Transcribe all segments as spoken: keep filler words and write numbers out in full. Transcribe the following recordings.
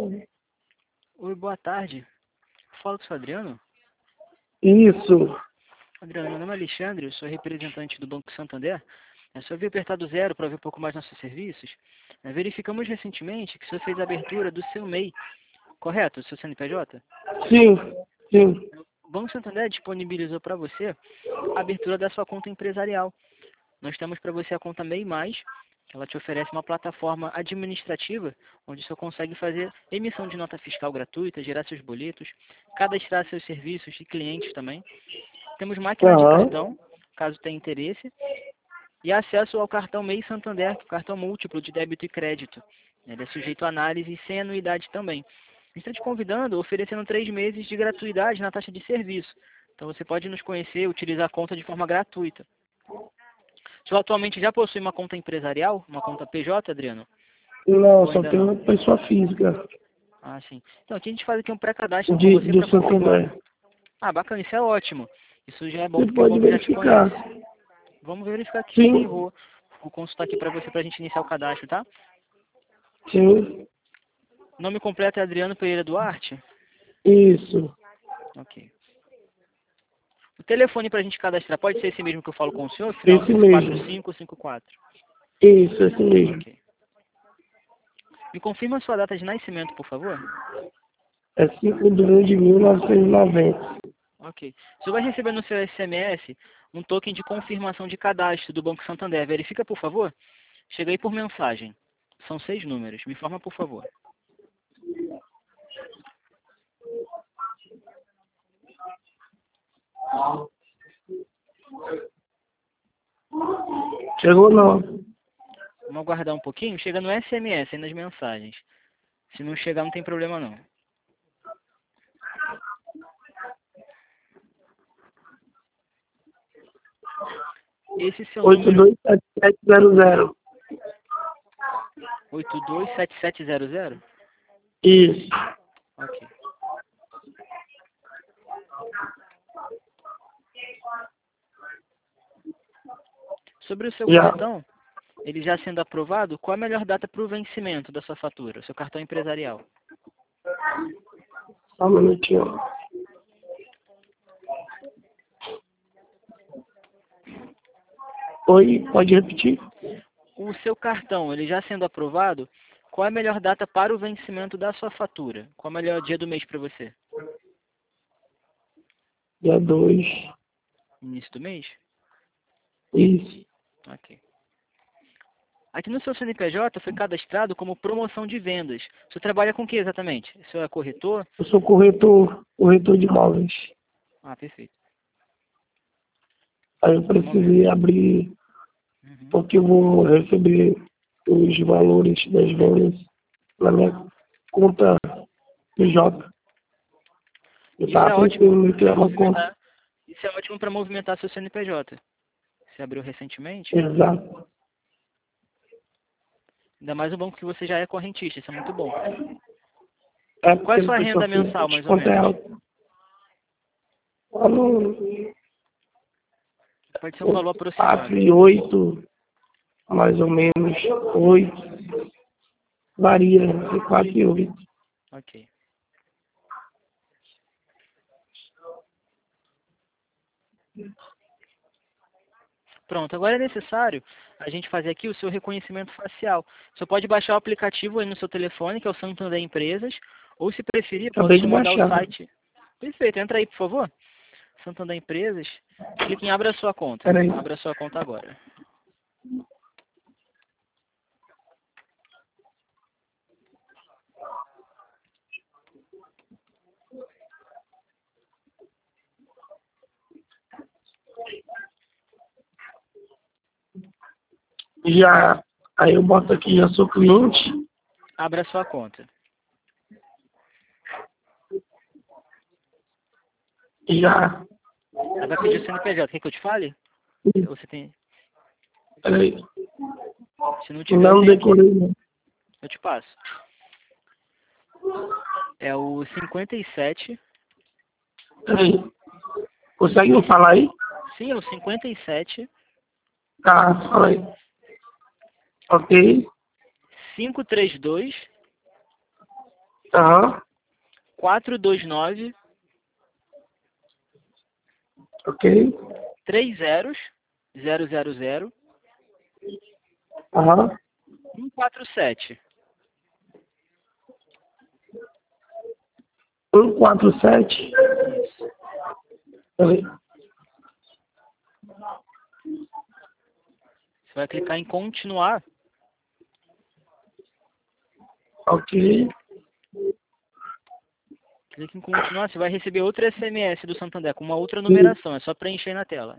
Oi, boa tarde. Fala com o seu Adriano. Isso. Adriano, meu nome é Alexandre, eu sou representante do Banco Santander. Eu só vim apertar do zero para ver um pouco mais nossos serviços. Nós verificamos recentemente que o senhor fez a abertura do seu M E I, correto? O seu C N P J? Sim, sim. O Banco Santander disponibilizou para você a abertura da sua conta empresarial. Nós temos para você a conta M E I Mais, que ela te oferece uma plataforma administrativa, onde o senhor consegue fazer emissão de nota fiscal gratuita, gerar seus boletos, cadastrar seus serviços e clientes também. Temos máquina de Aham. cartão, caso tenha interesse, e acesso ao cartão M E I Santander, que é o cartão múltiplo de débito e crédito. Ele é sujeito a análise sem anuidade também. A gente está te convidando, oferecendo três meses de gratuidade na taxa de serviço. Então você pode nos conhecer e utilizar a conta de forma gratuita. O senhor atualmente já possui uma conta empresarial, uma conta P J, Adriano? Não, Ou só ainda tenho não? uma pessoa física Ah, sim. Então aqui a gente faz aqui um pré-cadastro com de, você do para confirmar. Santander. Ah, bacana, isso é ótimo. Isso já é bom Você porque o pode banco já te verificar. conhece. Vamos verificar aqui, sim, Sim, vou, vou consultar aqui para você para a gente iniciar o cadastro, tá? sim. Nome completo é Adriano Pereira Duarte? Isso. Ok. O telefone para a gente cadastrar pode ser esse mesmo que eu falo com o senhor, final Esse quatro mesmo. cinco cinco quatro. Isso, esse mesmo. Ok. Me confirma a sua data de nascimento, por favor? É cinco de um de mil novecentos e noventa. Ok. O senhor vai receber no seu S M S um token de confirmação de cadastro do Banco Santander. Verifica, por favor. Chega aí por mensagem. São seis números. Me informa, por favor. Chegou não. Vamos aguardar um pouquinho. Chega no S M S, aí nas mensagens. Se não chegar, não tem problema, não. Esse seu oito número, dois sete sete zero zero. oito dois sete sete zero zero? Isso. Ok. Sobre o seu Já. cartão, ele já sendo aprovado, qual a melhor data para o vencimento da sua fatura, o seu cartão empresarial? Só um minutinho. Oi, pode repetir? O seu cartão, ele já sendo aprovado, qual é a melhor data para o vencimento da sua fatura? Qual é o melhor dia do mês para você? Dia dois. Início do mês? Isso. Ok. Aqui no seu C N P J foi cadastrado como promoção de vendas. Você trabalha com o que exatamente? O senhor é corretor? Eu sou corretor, corretor de imóveis. Ah, perfeito. Aí eu Um momento. precisei abrir, Uhum. porque eu vou receber os valores das vendas na minha conta P J. Eu Isso é estava ótimo pensando em para criar uma conta. movimentar. Isso é ótimo para movimentar seu C N P J. Você abriu recentemente? Exato. Ainda mais um banco que você já é correntista, isso é muito bom. É Qual é porque a a sua pessoa renda fez mensal, mais ou conta é menos? alta. Lá no Pode ser um valor aproximado. quatro e oito, mais ou menos, oito. Varia entre quatro e oito. Ok. Pronto, agora é necessário a gente fazer aqui o seu reconhecimento facial. Você pode baixar o aplicativo aí no seu telefone, que é o Santander Empresas, ou se preferir, posso Acabei te de mandar o baixar. site. Perfeito, entra aí, por favor. Santander Empresas. Clique em Abra a sua conta. Peraí. Abra a sua conta agora. Já, aí eu boto aqui, já sou cliente. Abra a sua conta. Já. Aí vai pedir o C N P J. Quer que eu te fale? Ou você tem... Peraí. Se não tiver, eu Não tenho aqui. decorei, não. Eu te passo. É o cinquenta e sete. Peraí. Consegue me falar aí? Sim, é o cinquenta e sete. Tá, fala aí. Ok. quinhentos e trinta e dois. Aham. quatro dois nove, Ok. três zeros, zero zero zero, Aham. um quatro sete. um quatro sete. Isso. Peraí. Você vai clicar em continuar. Ok. Clique em continuar, você vai receber outro S M S do Santander com uma outra numeração. É só preencher na tela.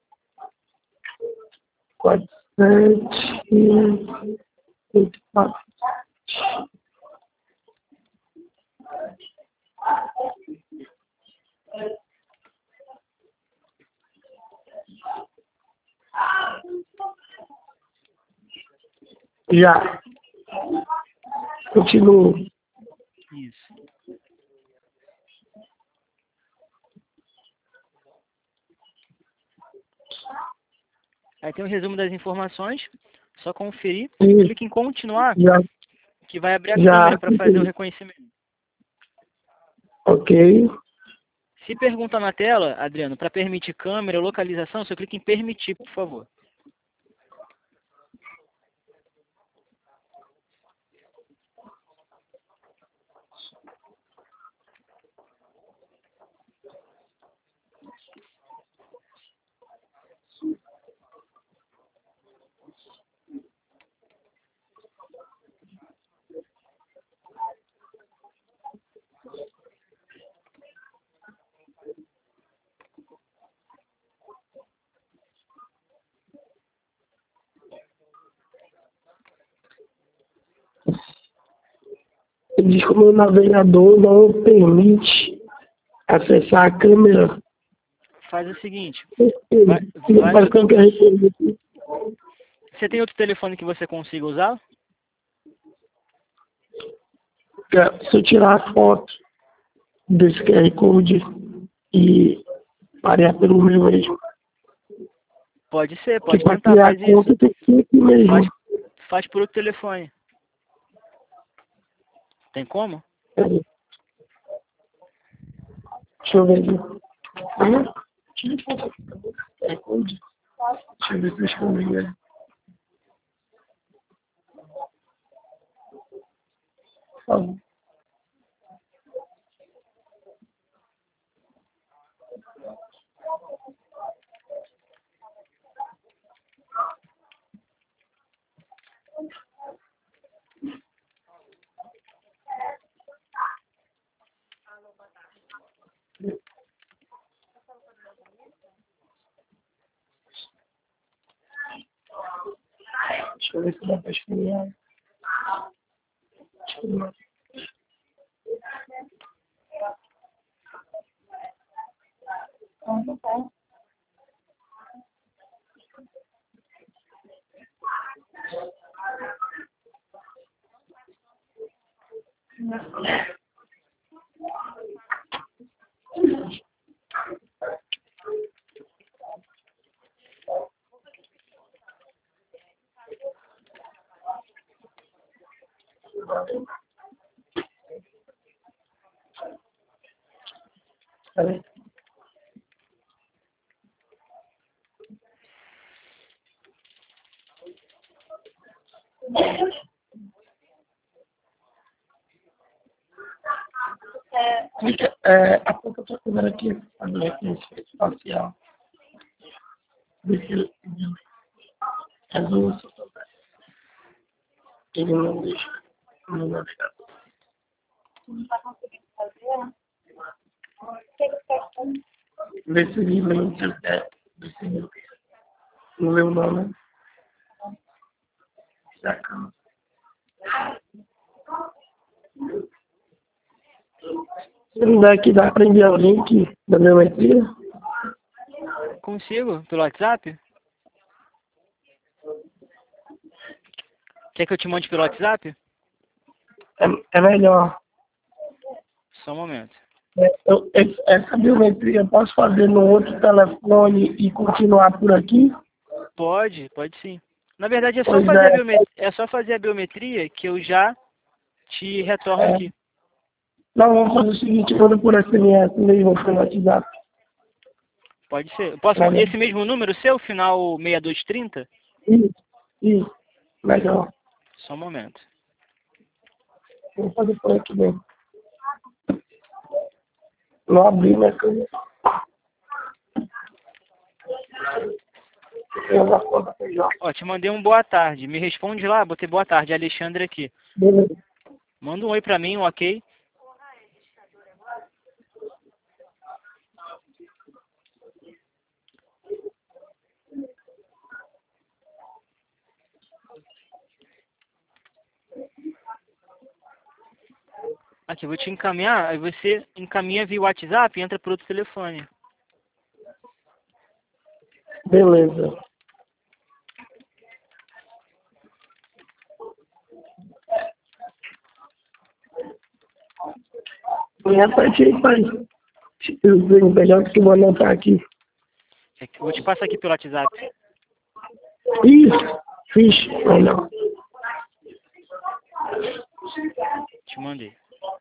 quatro sete oito quatro. Já. Continuo. Isso. Aí tem o resumo das informações. Só conferir. Sim. Clique em continuar, Já. que vai abrir a Já. câmera para fazer o reconhecimento. Ok. Se pergunta na tela, Adriano, para permitir câmera ou localização, você clica em permitir, por favor. Ele diz que o meu navegador não permite acessar a câmera. Faz o seguinte. Ele Vai, fica vai no parecendo que é reconhecido. Você tem outro telefone que você consiga usar? Se eu tirar a foto desse Q R Code e parear pelo meu mesmo. Pode ser, Porque pode para tentar, criar faz a conta isso. tem que ser aqui mesmo. Faz, faz por outro telefone. Tem como? Peraí. Deixa eu ver aqui. Ah, tira foto aqui. Q R Code. Deixa eu ver se eu escrevi, né? Por favor. Deixa eu ver se dá para escrever. Deixa eu ver. Peraí. Clica, é, aponta a sua câmera aqui, a do reconhecimento espacial. Vê se ele resolve. Ele não deixa no navegador. Não está conseguindo fazer? O que você está fazendo? Vê se ele lembra se ele quer. Vê se ele não leu o nome. Se acalma. Se não der aqui, dá para enviar o link da biometria? Consigo? Pelo WhatsApp? Quer que eu te mande pelo WhatsApp? É, é melhor. Só um momento. É, eu, esse- essa biometria eu posso fazer no outro telefone e continuar por aqui? Pode, pode sim. Na verdade, é só Pois fazer a é, biometria, é só fazer a biometria que eu já te retorno é, aqui. Não, vamos fazer o seguinte, manda por S M S mesmo, pelo WhatsApp. Pode ser. Posso Tá mandar bem. esse mesmo número seu, final seis dois três zero? Isso, isso. Legal. Só um momento. Vou fazer por aqui mesmo. Não abri minha câmera. Eu já conta P J. Ó, te mandei um boa tarde. Me responde lá, botei boa tarde, Alexandre aqui. Beleza. Manda um oi pra mim, um ok. Aqui, eu vou te encaminhar, aí você encaminha via WhatsApp e entra por outro telefone. Beleza. Me repete aí, pai. Eu venho melhor que eu vou anotar aqui. Eu vou te passar aqui pelo WhatsApp. Isso. Fixe. Melhor. Te mandei.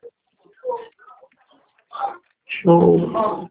Show.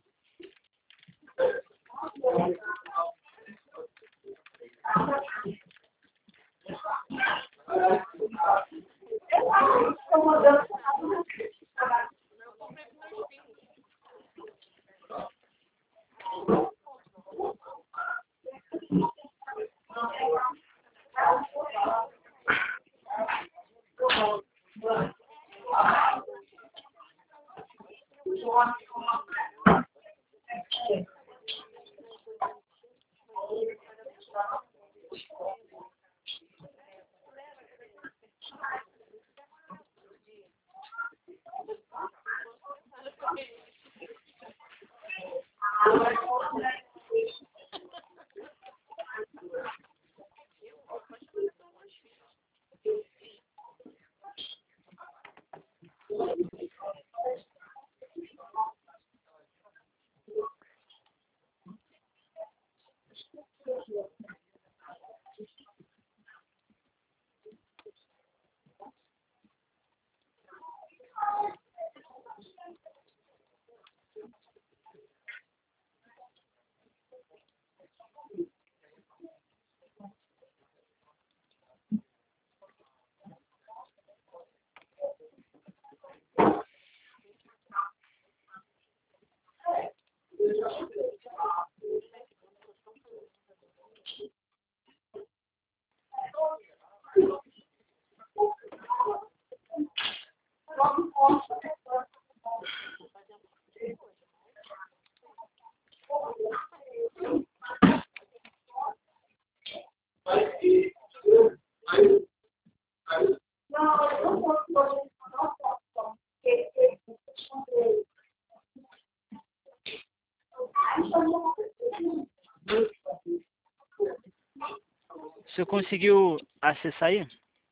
Você conseguiu acessar aí?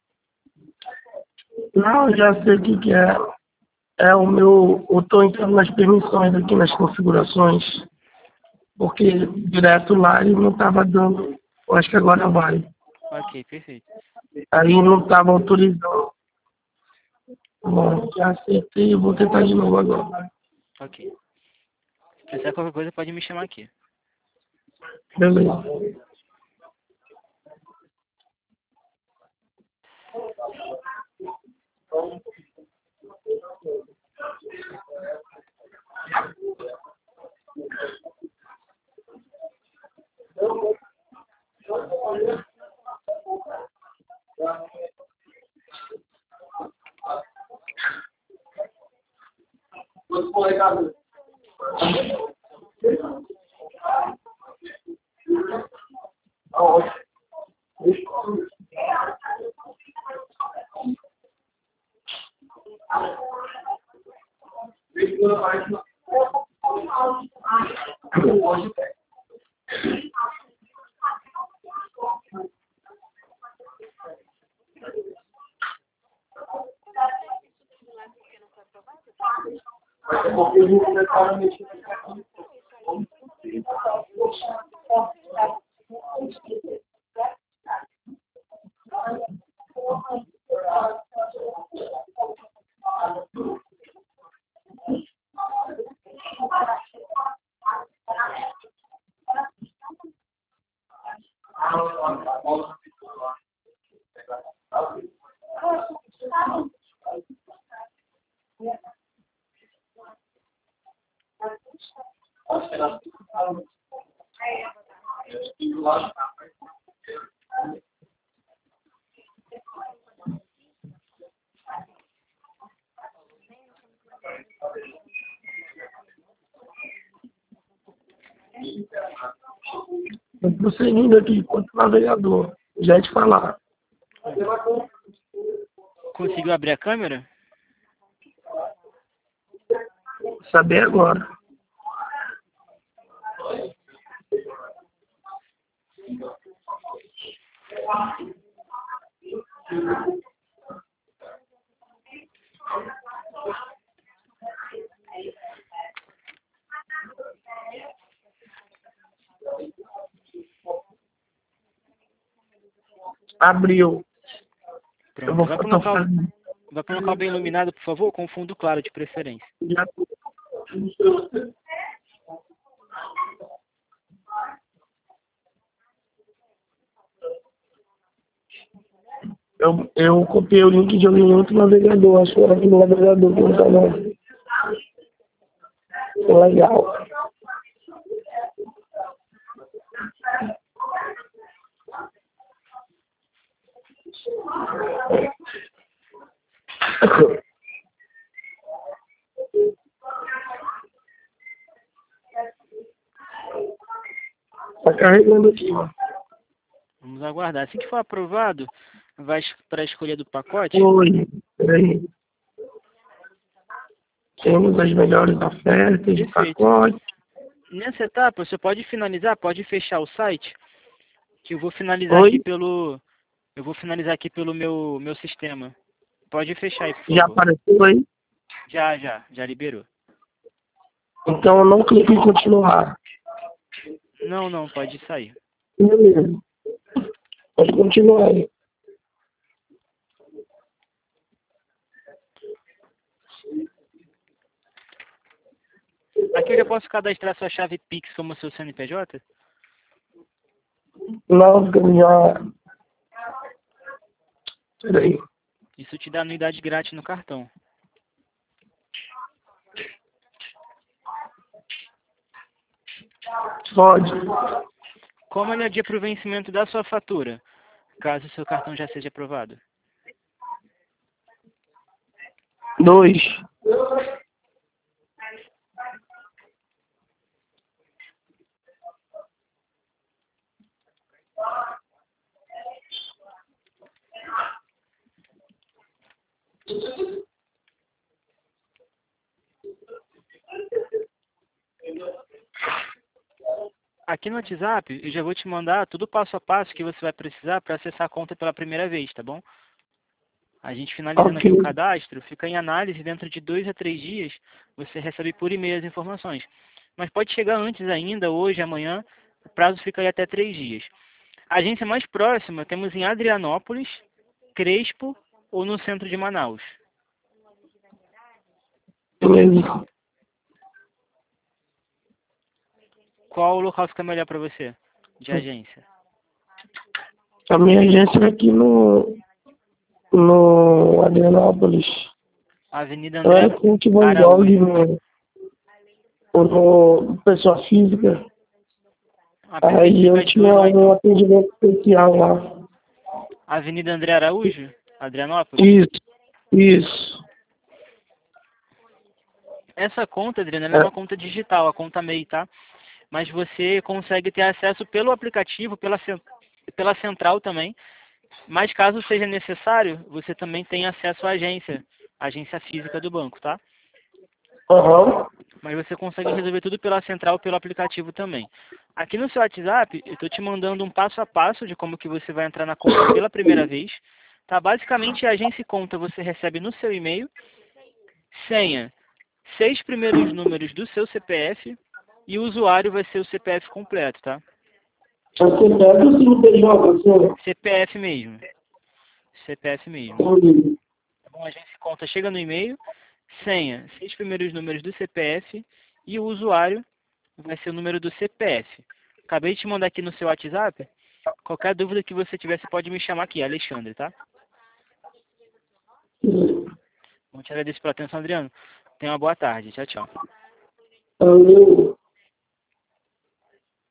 Não, já sei o que, que é. É o meu. Eu estou entrando nas permissões aqui nas configurações. Porque direto lá ele não estava dando. Eu acho que agora vai. Ok, perfeito. Aí não estava autorizando. Bom, já acertei, eu vou tentar de novo agora. Ok. Se precisar qualquer coisa, pode me chamar aqui. Beleza. Estou prosseguindo aqui enquanto navegador. Já ia te falar. Conseguiu abrir a câmera? Saber agora. Abriu. Eu Pronto. vou Vai para um tô local, fazendo. vai para um local bem iluminado, por favor, com fundo claro de preferência. Já- Eu, eu copiei o link de algum outro navegador. Acho que era aqui no navegador que não tá não. Legal. Tá carregando aqui, ó. Vamos aguardar. Assim que for aprovado, vai para a escolha do pacote. Oi, peraí. Temos as melhores ofertas de Perfeito. pacote. Nessa etapa, você pode finalizar, pode fechar o site, que eu vou finalizar Oi, aqui pelo, eu vou finalizar aqui pelo meu, meu sistema. Pode fechar aí, por já favor. apareceu aí? Já, já, já liberou. Então eu não clico em continuar. Não, não, pode sair. Beleza. Pode continuar aí. Aqui eu já posso cadastrar sua chave Pix como seu C N P J? Não, porque eu já... Peraí. Isso te dá anuidade grátis no cartão. Pode. Como ele é dia para o vencimento da sua fatura, caso o seu cartão já seja aprovado? Dois. Aqui no WhatsApp, eu já vou te mandar tudo passo a passo que você vai precisar para acessar a conta pela primeira vez, tá bom? A gente finalizando aqui Ok. o cadastro, fica em análise, dentro de dois a três dias, você recebe por e-mail as informações. Mas pode chegar antes ainda, hoje, amanhã, o prazo fica aí até três dias. A agência mais próxima temos em Adrianópolis, Crespo ou no centro de Manaus. Beleza. Qual o local fica melhor para você, de agência? A minha agência é aqui no... No Adrianópolis. Avenida Eu André era com o Van Gogh Araújo. no... No pessoa física. A perfeito Aí fica eu de tinha dois lá, um então. atendimento especial lá. Avenida André Araújo, Adrianópolis. Isso. Isso. Essa conta, Adriana, ela é É. uma conta digital, a conta M E I, tá? Mas você consegue ter acesso pelo aplicativo, pela, cen- pela central também. Mas caso seja necessário, você também tem acesso à agência, à agência física do banco, tá? Aham. Mas você consegue resolver tudo pela central, pelo aplicativo também. Aqui no seu WhatsApp, eu estou te mandando um passo a passo de como que você vai entrar na conta pela primeira vez. Tá? Basicamente, a agência e conta você recebe no seu e-mail, senha, seis primeiros números do seu C P F e o usuário vai ser o C P F completo, tá? Você pega o C N P J, C P F mesmo. C P F mesmo. você... Tá bom? A agência e conta chega no e-mail, senha, seis primeiros números do C P F e o usuário vai ser o número do C P F. Acabei de te mandar aqui no seu WhatsApp. Qualquer dúvida que você tiver, você pode me chamar aqui, Alexandre, tá? Bom, te agradeço pela atenção, Adriano. Tenha uma boa tarde. Tchau, tchau. Valeu.